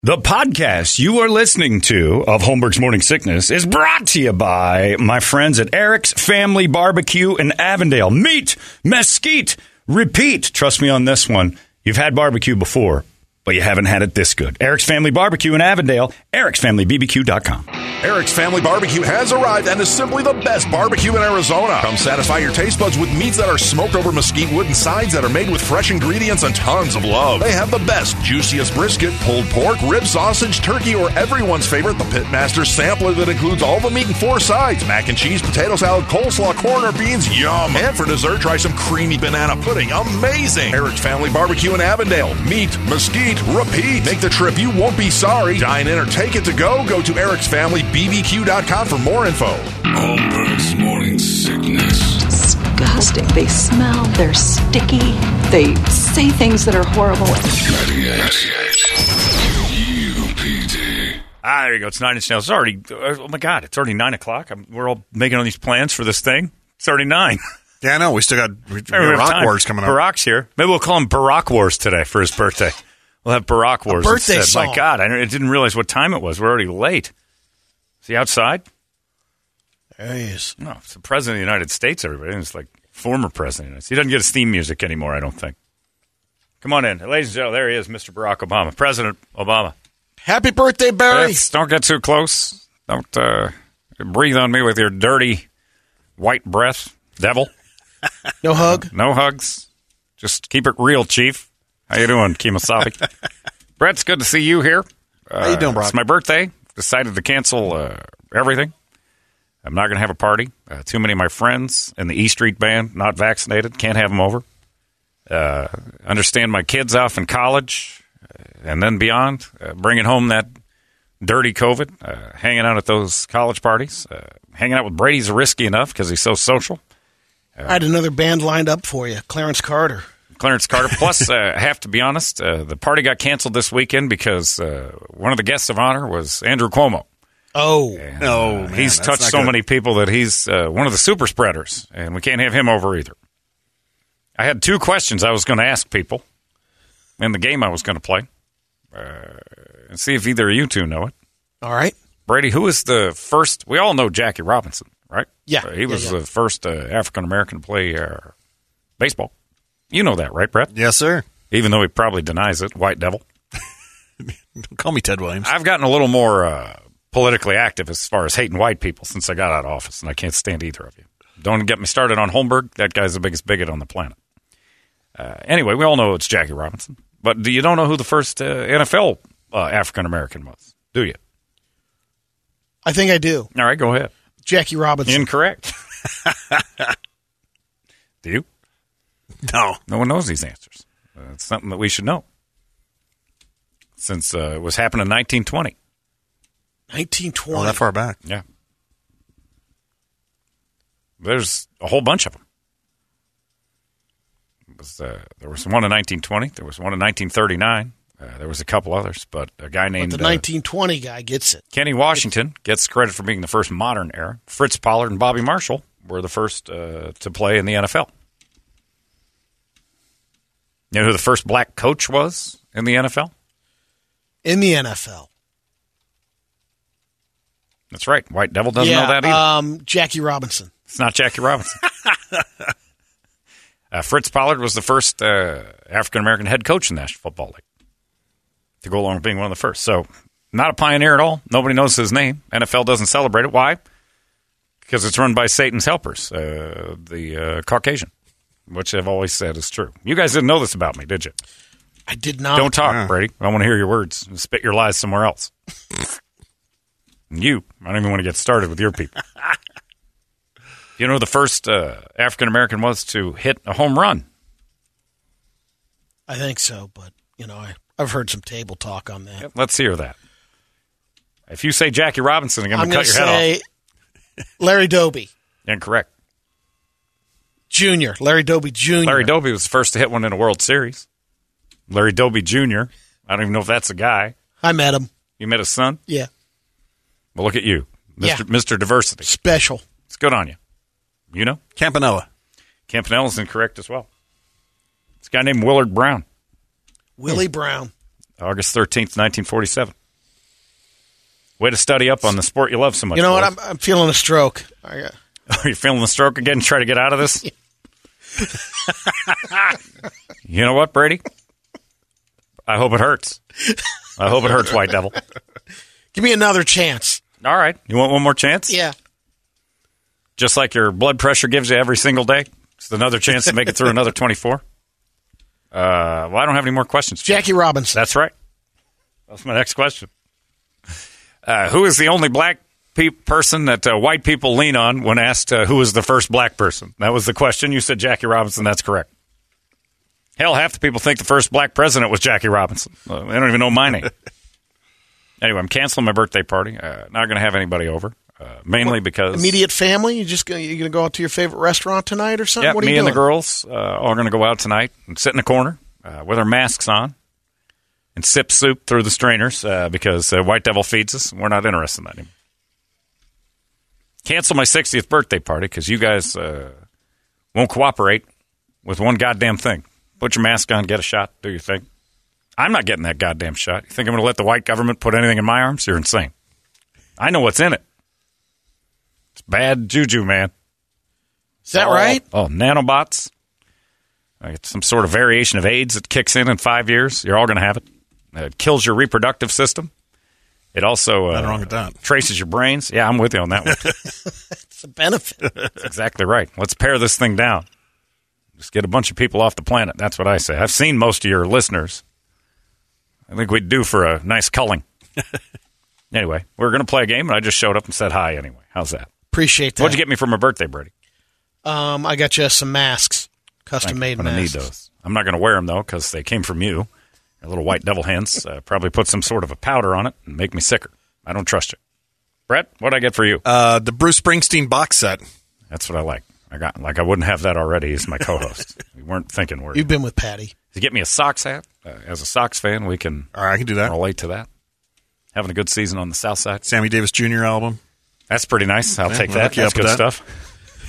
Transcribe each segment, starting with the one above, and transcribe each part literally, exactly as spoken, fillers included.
The podcast you are listening to of Holmberg's Morning Sickness is brought to you by my friends at Eric's Family Barbecue in Avondale. Meet, mesquite, repeat. Trust me on this one. You've had barbecue before, but you haven't had it this good. Eric's Family Barbecue in Avondale, erics family b b q dot com. Eric's Family Barbecue has arrived and is simply the best barbecue in Arizona. Come satisfy your taste buds with meats that are smoked over mesquite wood and sides that are made with fresh ingredients and tons of love. They have the best, juiciest brisket, pulled pork, rib sausage, turkey, or everyone's favorite, the Pitmaster Sampler that includes all the meat and four sides, mac and cheese, potato salad, coleslaw, corn, or beans, yum. And for dessert, try some creamy banana pudding, amazing. Eric's Family Barbecue in Avondale. Meat, mesquite, repeat. Make the trip, you won't be sorry. Dine in or take it to go. Go to Eric's Family B B Q dot com for more info. Holmberg's Morning Sickness. Disgusting. They smell, they're sticky, they say things that are horrible. U P D. Ah, there you go. It's Nine Inch Nails. It's already, oh my God, it's already nine o'clock. I'm, we're all making all these plans for this thing. It's already nine. Yeah, I know. We still got we, we Hey, we have Rock time. Wars coming up. Barack's here. Maybe we'll call him Barack Wars today for his birthday. We'll have Barack Wars birthday instead. song. My God, I didn't realize what time it was. We're already late. Is he outside? There he is. No, it's the President of the United States, everybody. It's like former President. He doesn't get his theme music anymore, I don't think. Come on in. Ladies and gentlemen, there he is, Mister Barack Obama. President Obama. Happy birthday, Barry. It's- don't get too close. Don't uh, breathe on me with your dirty white breath, devil. No hug. No hugs. Just keep it real, Chief. How you doing, Kemosabe? Brett, it's good to see you here. Uh, How you doing, Brock? It's my birthday. Decided to cancel uh, everything. I'm not going to have a party. Uh, too many of my friends in the E Street Band not vaccinated. Can't have them over. Uh, understand my kids off in college uh, and then beyond. Uh, bringing home that dirty COVID. Uh, hanging out at those college parties. Uh, hanging out with Brady's risky enough because he's so social. I had another band lined up for you, Clarence Carter. Clarence Carter. Plus, uh, I have to be honest, uh, the party got canceled this weekend because uh, one of the guests of honor was Andrew Cuomo. Oh, And, Oh, uh, man, he's that's touched not so good. many people that he's uh, one of the super spreaders, and we can't have him over either. I had two questions I was going to ask people in the game I was going to play, uh, and see if either of you two know it. all right. Brady, who is the first? We all know Jackie Robinson, right? Yeah, Uh, he yeah, was yeah. the first uh, African American to play uh, baseball. You know that, right, Brett? Yes, sir. Even though he probably denies it, white devil. Don't call me Ted Williams. I've gotten a little more uh, politically active as far as hating white people since I got out of office, and I can't stand either of you. Don't get me started on Holmberg. That guy's the biggest bigot on the planet. Uh, anyway, we all know it's Jackie Robinson. But do you don't know who the first uh, N F L uh, African-American was, do you? I think I do. All right, go ahead. Jackie Robinson. Incorrect. Do you? No. No one knows these answers. Uh, it's something that we should know. Since uh, it was happening in nineteen twenty. nineteen twenty. Oh, that far back. Yeah. There's a whole bunch of them. It was, uh, there was one in nineteen twenty. There was one in nineteen thirty-nine. Uh, there was a couple others, but a guy But named the uh, nineteen twenty guy gets it. Kenny Washington gets credit for being the first modern era. Fritz Pollard and Bobby Marshall were the first uh, to play in the N F L. You know who the first black coach was in the N F L? In the N F L. That's right. White Devil doesn't yeah, know that either. Um, Jackie Robinson. It's not Jackie Robinson. uh, Fritz Pollard was the first uh, African-American head coach in the National Football League to go along with being one of the first. So not a pioneer at all. Nobody knows his name. N F L doesn't celebrate it. Why? Because it's run by Satan's helpers, uh, the uh, Caucasian, which I've always said is true. You guys didn't know this about me, did you? I did not. Don't talk, Yeah. Brady. I want to hear your words. Spit your lies somewhere else. And you, I don't even want to get started with your people. You know who the first uh, African-American was to hit a home run? I think so, but, you know, I, I've heard some table talk on that. Let's hear that. If you say Jackie Robinson, I'm going I'm to going cut to your head say Larry Doby off. Incorrect. Junior Larry Doby Junior Larry Doby was the first to hit one in a World Series. Larry Doby Junior I don't even know if that's a guy. I met him. You met his son? Yeah. Well, look at you. Mister Yeah. Mister Diversity. Special. It's good on you. You know? Campanella. Campanella's incorrect as well. It's a guy named Willard Brown. Willie Brown. August thirteenth, nineteen forty-seven. Way to study up on the sport you love so much. You know what? boys. I'm, I'm feeling a stroke. I, uh, Are you feeling the stroke again? Try to get out of this? You know what, Brady? I hope it hurts. I hope it hurts, White Devil. give me another chance. All right. You want one more chance? Yeah. Just like your blood pressure gives you every single day? It's another chance to make it through another twenty-four? Uh, well, I don't have any more questions. Jackie Robinson. That's right. That's my next question. Uh, who is the only black pe- person that uh, white people lean on when asked uh, who was the first black person? That was the question. You said Jackie Robinson. That's correct. Hell, half the people think the first black president was Jackie Robinson. Uh, they don't even know my name. Anyway, I'm canceling my birthday party. Uh, not going to have anybody over, uh, mainly because... Immediate family? You just gonna, you going to go out to your favorite restaurant tonight or something? Yeah, what are me you and doing? the girls uh, all going to go out tonight and sit in a corner uh, with our masks on and sip soup through the strainers uh, because uh, White Devil feeds us. We're not interested in that anymore. Cancel my sixtieth birthday party because you guys uh, won't cooperate with one goddamn thing. Put your mask on, get a shot, do your thing. I'm not getting that goddamn shot. You think I'm going to let the white government put anything in my arms? You're insane. I know what's in it. It's bad juju, man. Is that Oh, right? Oh, nanobots. Like it's some sort of variation of AIDS that kicks in in five years. You're all going to have it. It kills your reproductive system. It also uh, Nothing wrong with that. traces your brains. Yeah, I'm with you on that one. It's a benefit. That's exactly right. Let's pare this thing down. Just get a bunch of people off the planet. That's what I say. I've seen most of your listeners. I think we'd do for a nice culling. Anyway, we're going to play a game, and I just showed up and said hi anyway. How's that? Appreciate that. What'd you get me for my birthday, Brady? Um, I got you some masks, custom-made I'm going to masks. need those. I'm not going to wear them, though, because they came from you. Your little white devil hands. Uh, probably put some sort of a powder on it and make me sicker. I don't trust you. Brett, what'd I get for you? Uh, the Bruce Springsteen box set. That's what I like. I got like I wouldn't have that already as my co-host. We weren't thinking were you? You've been with Patty. To get me a Sox hat. Uh, as a Sox fan, we can All right, I can do that. relate to that. Having a good season on the South Side. Sammy Davis Junior album. That's pretty nice. I'll Yeah, take we'll that. hook you That's up with good that. stuff.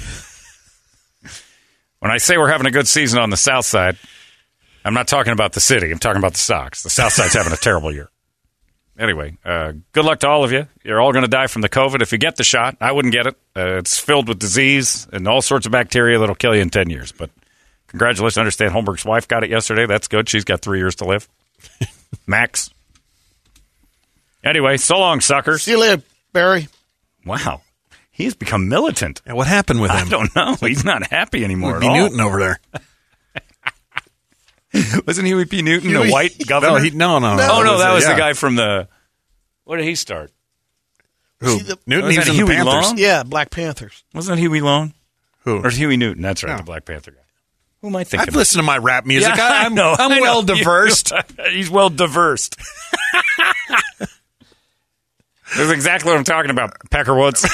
When I say we're having a good season on the South Side, I'm not talking about the city. I'm talking about the Sox. The South Side's having a terrible year. Anyway, uh, good luck to all of you. You're all going to die from the COVID if you get the shot. I wouldn't get it. Uh, it's filled with disease and all sorts of bacteria that'll kill you in ten years. But congratulations. I understand Holmberg's wife got it yesterday. That's good. She's got three years to live. Max. Anyway, so long, suckers. See you later, Barry. Wow. He's become militant. Yeah, what happened with I him? don't know. He's not happy anymore B. at all. Newton over there. Wasn't Huey P. Newton Huey- a white governor? No, he, no, no, no. oh, no, that was yeah. the guy from the... What did he start? Who? See the- Newton? Was He was that in the Huey Panthers. Long? Yeah, Black Panthers. Wasn't it Huey Long? Who? Or Huey Newton? That's right, No. the Black Panther guy. Who am I thinking I've of? listened to my rap music. Yeah, I, I'm, know, I'm I know. well diversed. He's well diversed. That's exactly what I'm talking about, Peckerwoods.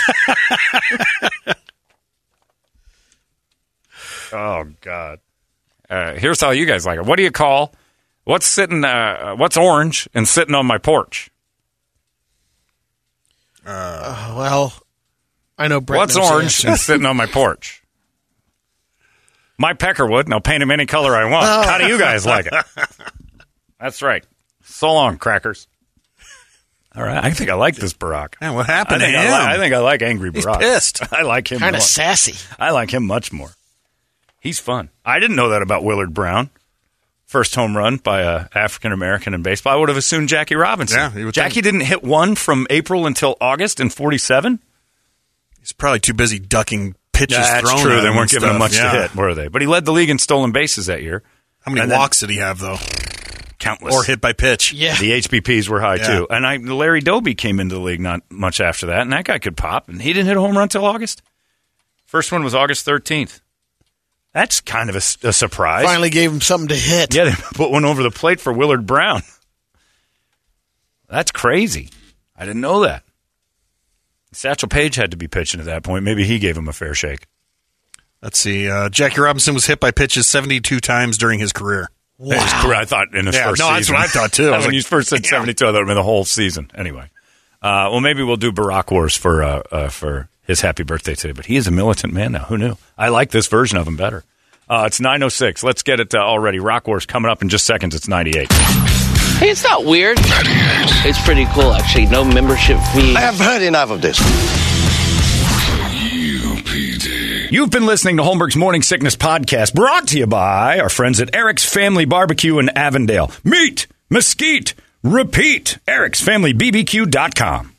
Oh, God. Uh, here's how you guys like it. What do you call what's sitting? Uh, what's orange and sitting on my porch? Uh, well, I know Brett What's knows the orange answer. and sitting on my porch? My Peckerwood, and I'll paint him any color I want. How do you guys like it? That's right. So long, crackers. All right. I think I like this Barack. Man, what I happened to think him? I, li- I think I like angry He's Barack. pissed. I like him Kind more. of sassy. I like him much more. He's fun. I didn't know that about Willard Brown. First home run by a African American in baseball. I would have assumed Jackie Robinson. Yeah, you would Jackie think. didn't hit one from April until August in forty-seven. He's probably too busy ducking pitches Yeah, that's thrown true. at They him weren't and giving him stuff. much Yeah. to hit, were they? But he led the league in stolen bases that year. How many And then- walks did he have, though? Countless. Or hit by pitch? Yeah. The H B Ps were high, Yeah. too. And I, Larry Doby came into the league not much after that, and that guy could pop, and he didn't hit a home run until August. First one was August thirteenth. That's kind of a, s- a surprise. Finally gave him something to hit. Yeah, they put one over the plate for Willard Brown. That's crazy. I didn't know that. Satchel Paige had to be pitching at that point. Maybe he gave him a fair shake. Let's see. Uh, Jackie Robinson was hit by pitches seventy-two times during his career. Wow. His career, I thought in his Yeah, first no, that's season. what I thought, too. I was when like, you first said damn. seventy-two, I thought it would be the whole season. Anyway. Uh, well, maybe we'll do Barack Wars for, uh, uh, for his happy birthday today. But he is a militant man now. Who knew? I like this version of him better. Uh, it's nine oh six. Let's get it uh, already. Rock Wars coming up in just seconds. It's ninety-eight. Hey, it's not weird. It's pretty cool, actually. No membership fee. I have heard enough of this. U P D. You've been listening to Holmberg's Morning Sickness Podcast, brought to you by our friends at Eric's Family Barbecue in Avondale. Meet, mesquite, repeat. Eric's Family B B Q dot com.